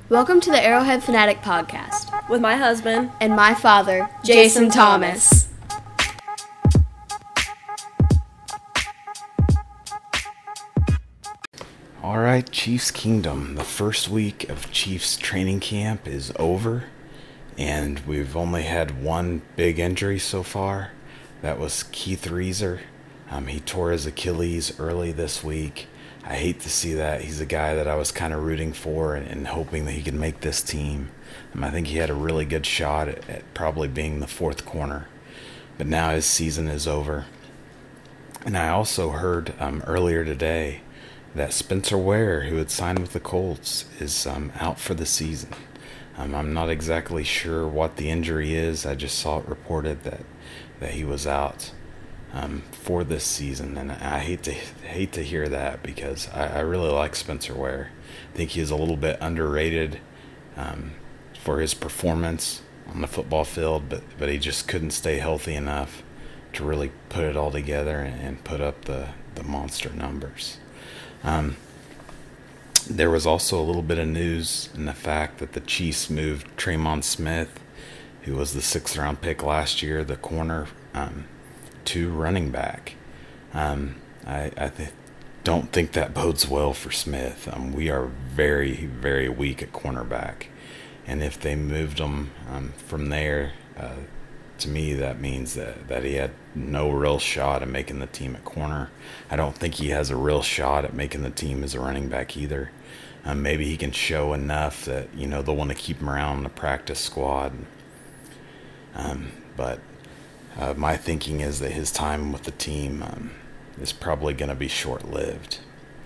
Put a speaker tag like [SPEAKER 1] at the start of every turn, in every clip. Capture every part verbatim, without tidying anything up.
[SPEAKER 1] Welcome to the Arrowhead Fanatic Podcast
[SPEAKER 2] with my husband
[SPEAKER 1] and my father, Jason, Jason Thomas. Thomas.
[SPEAKER 3] All right, Chiefs Kingdom. The first week of Chiefs training camp is over, and we've only had one big injury so far. That was Keith Reeser. Um, he tore his Achilles early this week. I hate to see that. He's a guy that I was kind of rooting for and, and hoping that he could make this team. Um, I think he had a really good shot at, at probably being the fourth corner. But now his season is over. And I also heard um, earlier today that Spencer Ware, who had signed with the Colts, is um, out for the season. Um, I'm not exactly sure what the injury is. I just saw it reported that, that he was out Um, for this season, and I hate to hate to hear that because I, I really like Spencer Ware. I think he is a little bit underrated um, for his performance on the football field, but but he just couldn't stay healthy enough to really put it all together and, and put up the the monster numbers. Um, there was also a little bit of news in the fact that the Chiefs moved Tremon Smith, who was the sixth round pick last year, the corner. Um, to running back. Um, I, I th- don't think that bodes well for Smith. Um, we are very, very weak at cornerback. And if they moved him um, from there, uh, to me that means that, that he had no real shot at making the team at corner. I don't think he has a real shot at making the team as a running back either. Um, maybe he can show enough that, you know, they'll want to keep him around in the practice squad. Um, but Uh, my thinking is that his time with the team um, is probably going to be short-lived.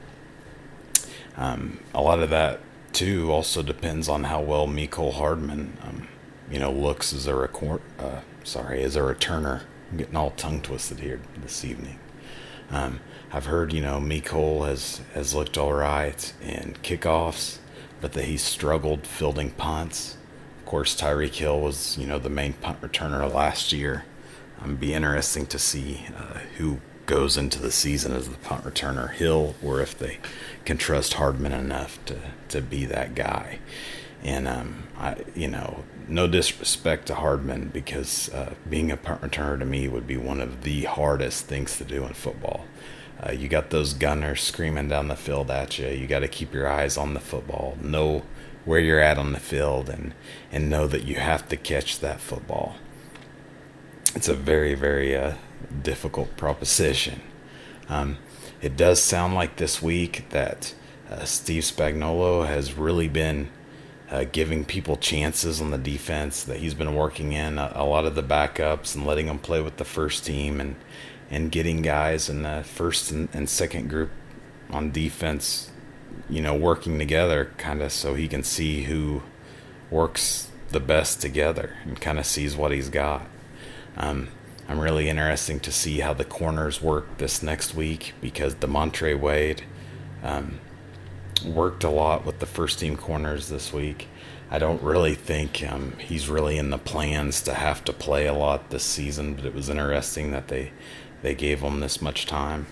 [SPEAKER 3] Um, a lot of that, too, also depends on how well Mecole Hardman, um, you know, looks as a record, uh, sorry, as a returner. I'm getting all tongue-twisted here this evening. Um, I've heard, you know, Mecole has, has looked all right in kickoffs, but that he's struggled fielding punts. Of course, Tyreek Hill was, you know, the main punt returner last year. Um, be interesting to see uh, who goes into the season as the punt returner, Hill, or if they can trust Hardman enough to, to be that guy. And um, I, you know, no disrespect to Hardman, because uh, being a punt returner to me would be one of the hardest things to do in football. Uh, you got those gunners screaming down the field at you. You got to keep your eyes on the football, know where you're at on the field, and and know that you have to catch that football. It's a very, very uh, difficult proposition. Um, it does sound like this week that uh, Steve Spagnuolo has really been uh, giving people chances on the defense, that he's been working in a, a lot of the backups and letting them play with the first team, and, and getting guys in the first and, and second group on defense, you know, working together kind of so he can see who works the best together and kind of sees what he's got. Um, I'm really interested to see how the corners work this next week, because DeMontre Wade um, worked a lot with the first team corners this week. I don't really think um, he's really in the plans to have to play a lot this season, but it was interesting that they, they gave him this much time.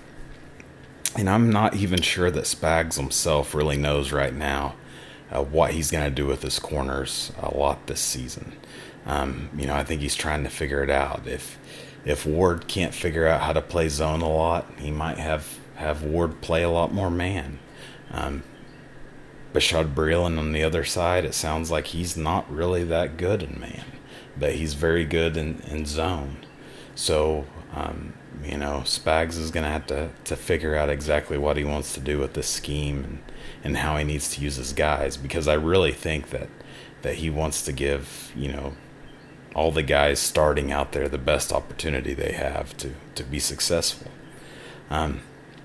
[SPEAKER 3] And I'm not even sure that Spags himself really knows right now uh, what he's going to do with his corners a lot this season. Um, you know, I think he's trying to figure it out. If if Ward can't figure out how to play zone a lot, he might have, have Ward play a lot more man. Um, Bashaud Breeland on the other side, it sounds like he's not really that good in man, but he's very good in, in zone. So, um, you know, Spags is going to have to to figure out exactly what he wants to do with this scheme, and, and how he needs to use his guys, because I really think that, that he wants to give, you know, all the guys starting out there the best opportunity they have to, to be successful. Um,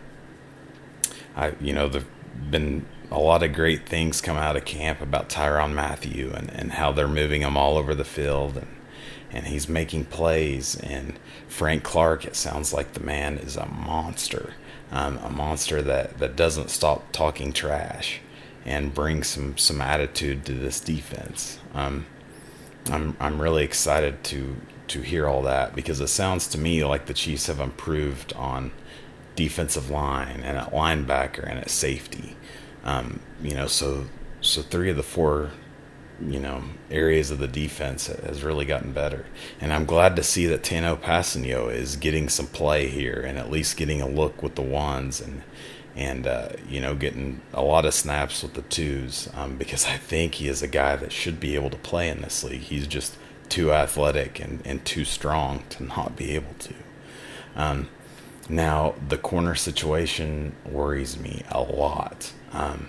[SPEAKER 3] I, you know, there've been a lot of great things come out of camp about Tyrann Mathieu, and, and how they're moving him all over the field, and, and he's making plays. And Frank Clark, it sounds like the man is a monster, um, a monster that, that doesn't stop talking trash and brings some, some attitude to this defense. Um, I'm I'm really excited to to hear all that, because it sounds to me like the Chiefs have improved on defensive line and at linebacker and at safety. Um, you know, so so three of the four, you know, areas of the defense has really gotten better. And I'm glad to see that Tano Passanio is getting some play here and at least getting a look with the ones and, and uh, you know, getting a lot of snaps with the twos um, because I think he is a guy that should be able to play in this league. He's just too athletic and, and too strong to not be able to. Um, now, the corner situation worries me a lot. Um,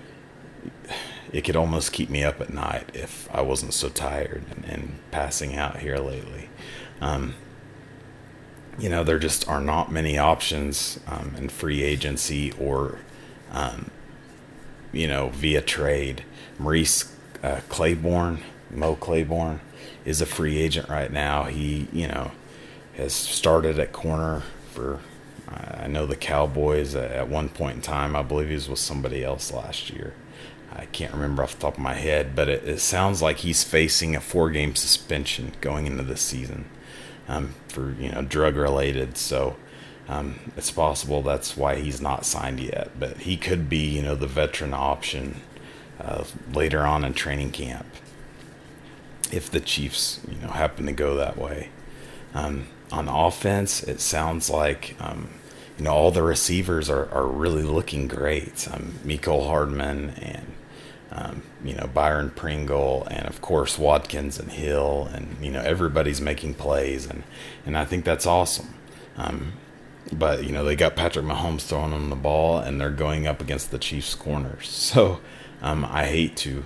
[SPEAKER 3] it could almost keep me up at night if I wasn't so tired and, and passing out here lately. Um, you know, there just are not many options um, in free agency or, um, you know, via trade. Maurice uh, Claiborne, Mo Claiborne, is a free agent right now. He, you know, has started at corner for, I know the Cowboys at one point in time. I believe he was with somebody else last year. I can't remember off the top of my head, but it, it sounds like he's facing a four-game suspension going into this season um, for, you know, drug-related. So um, it's possible that's why he's not signed yet. But he could be, you know, the veteran option uh, later on in training camp if the Chiefs, you know, happen to go that way. Um, on offense, it sounds like, um, you know, all the receivers are, are really looking great. Um, Mecole Hardman and, um, you know, Byron Pringle and, of course, Watkins and Hill. And, you know, everybody's making plays. And, and I think that's awesome. Um, but, you know, they got Patrick Mahomes throwing them the ball, and they're going up against the Chiefs' corners. So um, I hate to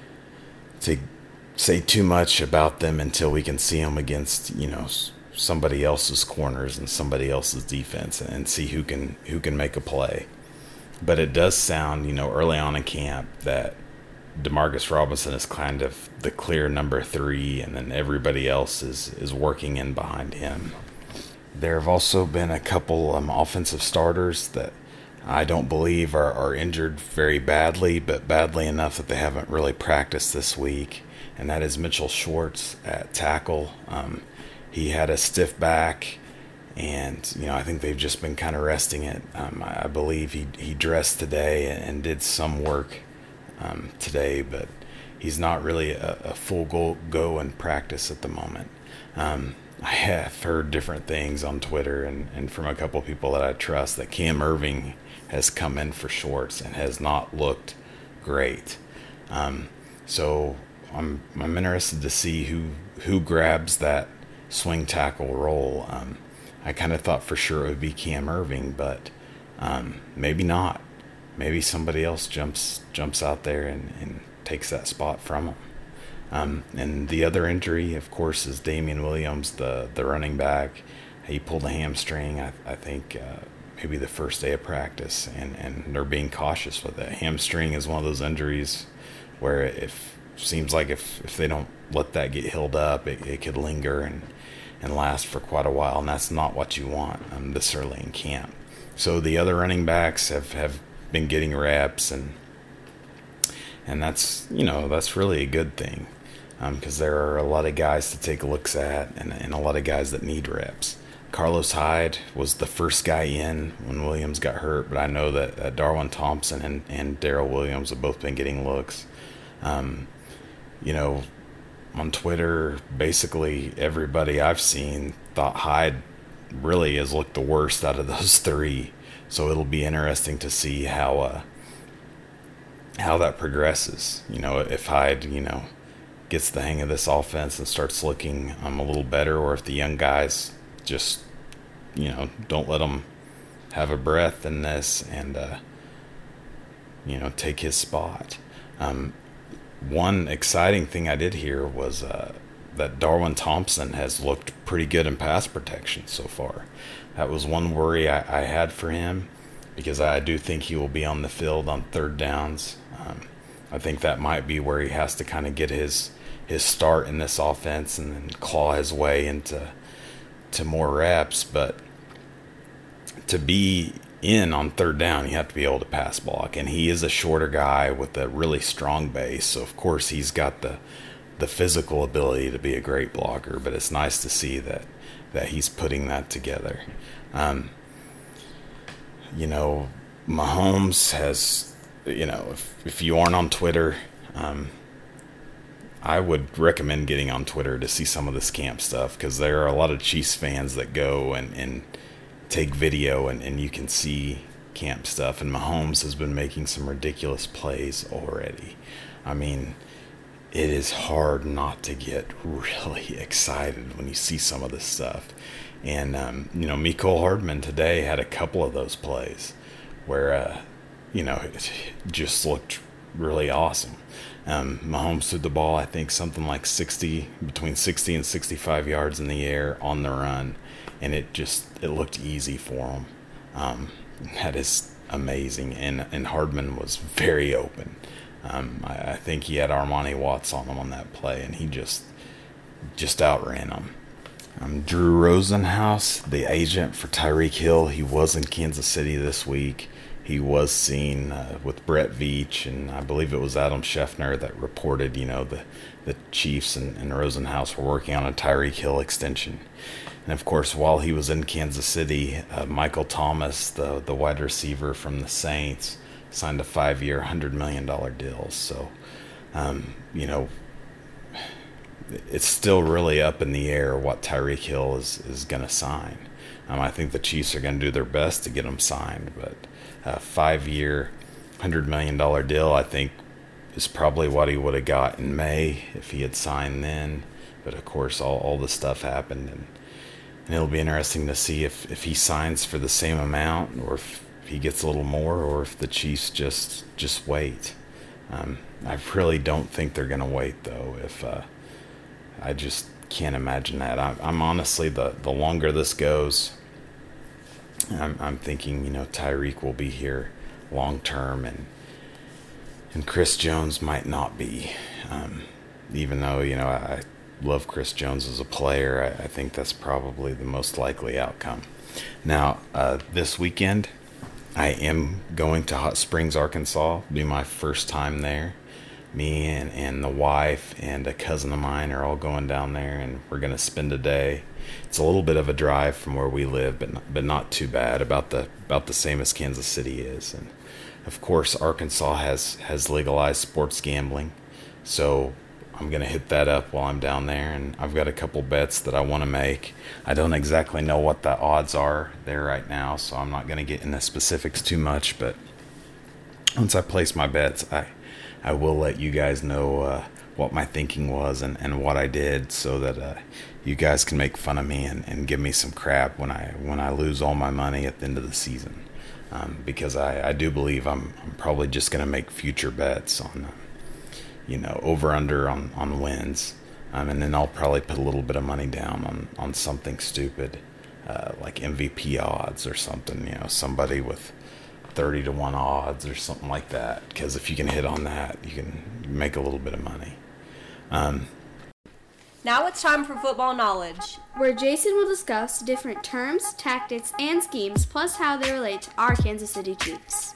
[SPEAKER 3] to say too much about them until we can see them against, you know, somebody else's corners and somebody else's defense and see who can who can make a play. But it does sound, you know, early on in camp that Demarcus Robinson is kind of the clear number three, and then everybody else is, is working in behind him. There have also been a couple um, offensive starters that I don't believe are, are injured very badly, but badly enough that they haven't really practiced this week, and that is Mitchell Schwartz at tackle. Um, he had a stiff back, and, you know, I think they've just been kind of resting it. Um, I, I believe he, he dressed today and, and did some work um, today, but he's not really a, a full go, go in practice at the moment. Um, I have heard different things on Twitter and, and from a couple of people that I trust that Cam Irving has come in for Schwartz and has not looked great. Um, so I'm I'm interested to see who who grabs that swing tackle role. Um, I kind of thought for sure it would be Cam Irving, but um, maybe not. Maybe somebody else jumps jumps out there and, and takes that spot from him. Um, and the other injury, of course, is Damian Williams, the, the running back. He pulled a hamstring, I, I think, uh, maybe the first day of practice, and, and they're being cautious with it. Hamstring is one of those injuries where it seems like if, if they don't let that get healed up, it, it could linger and, and last for quite a while, and that's not what you want um, this early in camp. So the other running backs have, have been getting reps, and and that's, you know, that's really a good thing. Because um, there are a lot of guys to take looks at and, and a lot of guys that need reps. Carlos Hyde was the first guy in when Williams got hurt, but I know that uh, Darwin Thompson and, and Darrell Williams have both been getting looks. Um, you know, on Twitter, basically everybody I've seen thought Hyde really has looked the worst out of those three. So it'll be interesting to see how uh, how that progresses. You know, if Hyde, you know, gets the hang of this offense and starts looking um, a little better, or if the young guys just, you know, don't let him have a breath in this and, uh, you know, take his spot. Um, one exciting thing I did hear was uh, that Darwin Thompson has looked pretty good in pass protection so far. That was one worry I, I had for him, because I do think he will be on the field on third downs. Um, I think that might be where he has to kind of get his his start in this offense and then claw his way into to more reps. But to be in on third down, you have to be able to pass block, and he is a shorter guy with a really strong base, so of course he's got the the physical ability to be a great blocker. But it's nice to see that that he's putting that together. Um, you know, Mahomes has you know, if, if you aren't on Twitter, um, I would recommend getting on Twitter to see some of this camp stuff, because there are a lot of Chiefs fans that go and, and take video, and, and you can see camp stuff. And Mahomes has been making some ridiculous plays already. I mean, it is hard not to get really excited when you see some of this stuff. And, um, you know, Mecole Hardman today had a couple of those plays where, uh, you know, it just looked really awesome. Um, Mahomes threw the ball, I think, something like sixty, between sixty and sixty-five yards in the air on the run. And it just, it looked easy for him. Um, that is amazing. And, and Hardman was very open. Um, I, I think he had Armani Watts on him on that play, and he just, just outran him. Um, Drew Rosenhaus, the agent for Tyreek Hill, he was in Kansas City this week. He was seen uh, with Brett Veach, and I believe it was Adam Schefter that reported, you know, the, the Chiefs and, and Rosenhaus were working on a Tyreek Hill extension. And, of course, while he was in Kansas City, uh, Michael Thomas, the, the wide receiver from the Saints, signed a five-year, one hundred million dollars deal. So, um, you know, it's still really up in the air what Tyreek Hill is, is going to sign. Um, I think the Chiefs are going to do their best to get him signed, but a five-year, one hundred million dollars deal, I think, is probably what he would have got in May if he had signed then. But, of course, all, all this stuff happened, and, and it'll be interesting to see if, if he signs for the same amount, or if he gets a little more, or if the Chiefs just just wait. Um, I really don't think they're going to wait, though. If uh, I just can't imagine that. I, I'm honestly, the, the longer this goes, I'm, I'm thinking, you know, Tyreek will be here long term, and and Chris Jones might not be. Um, even though, you know, I love Chris Jones as a player, I, I think that's probably the most likely outcome. Now, uh, this weekend, I am going to Hot Springs, Arkansas. It'll be my first time there. Me and, and the wife and a cousin of mine are all going down there, and we're going to spend a day. It's a little bit of a drive from where we live, but not, but not too bad. About the about the same as Kansas City is. And of course, Arkansas has has legalized sports gambling, so I'm going to hit that up while I'm down there. And I've got a couple bets that I want to make. I don't exactly know what the odds are there right now, so I'm not going to get into specifics too much. But once I place my bets, I I will let you guys know uh, what my thinking was and, and what I did, so that uh, you guys can make fun of me and, and give me some crap when I when I lose all my money at the end of the season. Um, because I, I do believe I'm, I'm probably just going to make future bets on, uh, you know, over-under on, on wins. Um, and then I'll probably put a little bit of money down on, on something stupid, uh, like M V P odds or something, you know, somebody with thirty to one odds or something like that. Because if you can hit on that, you can make a little bit of money. Um,
[SPEAKER 2] now it's time for football knowledge,
[SPEAKER 1] where Jason will discuss different terms, tactics, and schemes, plus how they relate to our Kansas City Chiefs.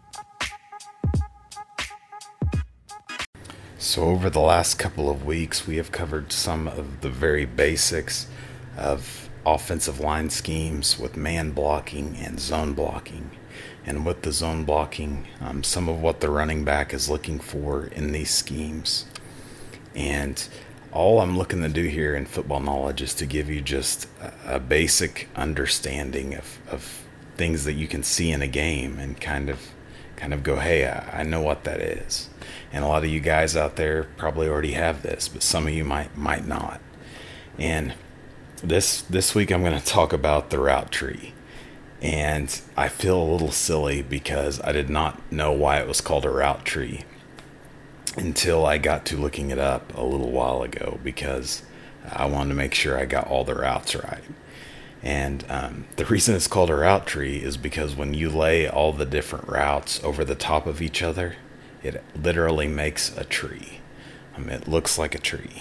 [SPEAKER 3] So over the last couple of weeks, we have covered some of the very basics of offensive line schemes with man blocking and zone blocking. And with the zone blocking, um, some of what the running back is looking for in these schemes. And all I'm looking to do here in football knowledge is to give you just a, a basic understanding of, of things that you can see in a game, and kind of kind of go, hey, I, I know what that is. And a lot of you guys out there probably already have this, but some of you might might not. And this this week I'm going to talk about the route tree. And I feel a little silly because I did not know why it was called a route tree until I got to looking it up a little while ago, because I wanted to make sure I got all the routes right. And um, the reason it's called a route tree is because when you lay all the different routes over the top of each other, it literally makes a tree. I mean, it looks like a tree.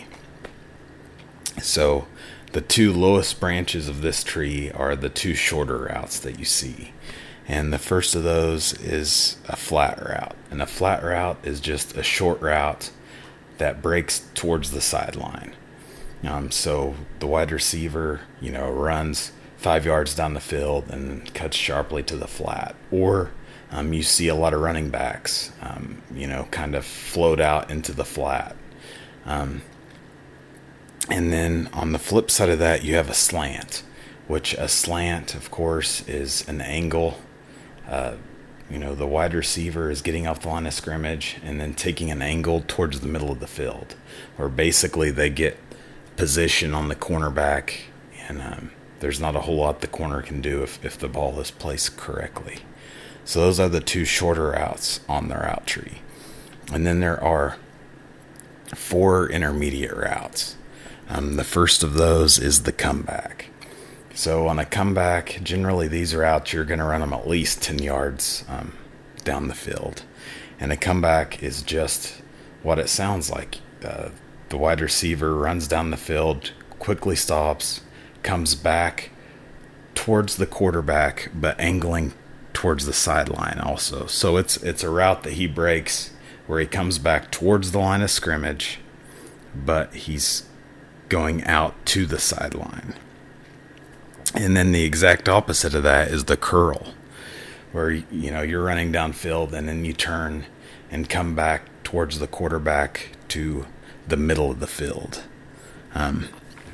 [SPEAKER 3] So the two lowest branches of this tree are the two shorter routes that you see. And the first of those is a flat route. And a flat route is just a short route that breaks towards the sideline. Um, so the wide receiver, you know, runs five yards down the field and cuts sharply to the flat. Or Um, you see a lot of running backs, um, you know, kind of float out into the flat. Um, and then on the flip side of that, you have a slant, which a slant, of course, is an angle. Uh, you know, the wide receiver is getting off the line of scrimmage and then taking an angle towards the middle of the field, where basically they get position on the cornerback, and um, there's not a whole lot the corner can do if, if the ball is placed correctly. So those are the two shorter routes on the route tree. And then there are four intermediate routes. Um, the first of those is the comeback. So on a comeback, generally these routes, you're going to run them at least ten yards um, down the field. And a comeback is just what it sounds like. Uh, the wide receiver runs down the field, quickly stops, comes back towards the quarterback, but angling towards the sideline also. So it's it's a route that he breaks where he comes back towards the line of scrimmage, but he's going out to the sideline. And then the exact opposite of that is the curl, where, you know, you're running downfield and then you turn and come back towards the quarterback to the middle of the field. Um,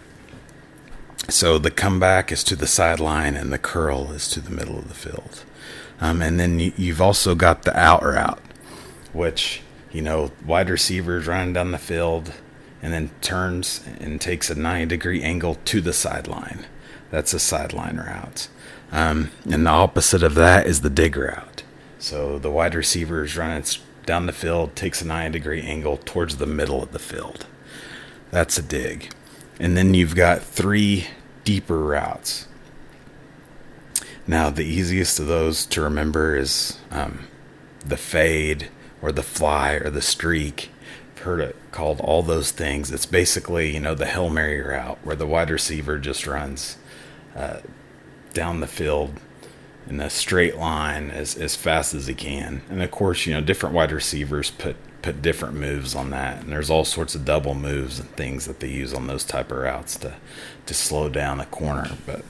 [SPEAKER 3] so the comeback is to the sideline and the curl is to the middle of the field. Um, and then you, you've also got the out route, which, you know, wide receivers running down the field and then turns and takes a ninety degree angle to the sideline. That's a sideline route. Um, and the opposite of that is the dig route. So the wide receiver is running down the field, takes a ninety degree angle towards the middle of the field. That's a dig. And then you've got three deeper routes. Now, the easiest of those to remember is um, the fade or the fly or the streak. I've heard it called all those things. It's basically, you know, the Hail Mary route where the wide receiver just runs uh, down the field in a straight line as, as fast as he can. And of course, you know, different wide receivers put, put different moves on that. And there's all sorts of double moves and things that they use on those type of routes to, to slow down a corner. But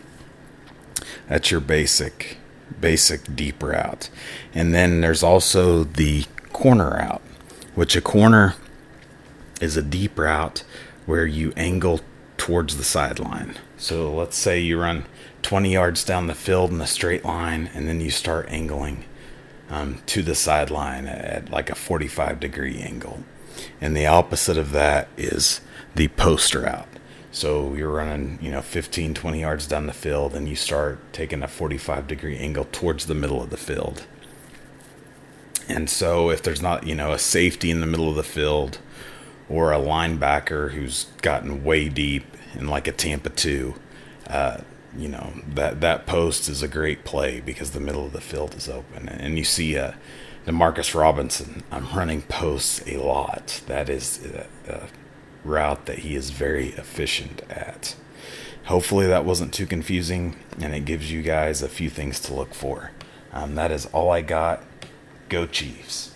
[SPEAKER 3] that's your basic, basic deep route. And then there's also the corner route, which a corner is a deep route where you angle towards the sideline. So let's say you run twenty yards down the field in a straight line, and then you start angling um, to the sideline at like a forty-five degree angle. And the opposite of that is the post route. So you're running, you know, fifteen, twenty yards down the field, and you start taking a forty-five degree angle towards the middle of the field. And so if there's not, you know, a safety in the middle of the field, or a linebacker who's gotten way deep in like a Tampa two, uh, you know, that, that post is a great play because the middle of the field is open. And you see uh, Demarcus Robinson um, running posts a lot. That is a, a route that he is very efficient at. Hopefully that wasn't too confusing, and it gives you guys a few things to look for. Um, that is all I got. Go Chiefs.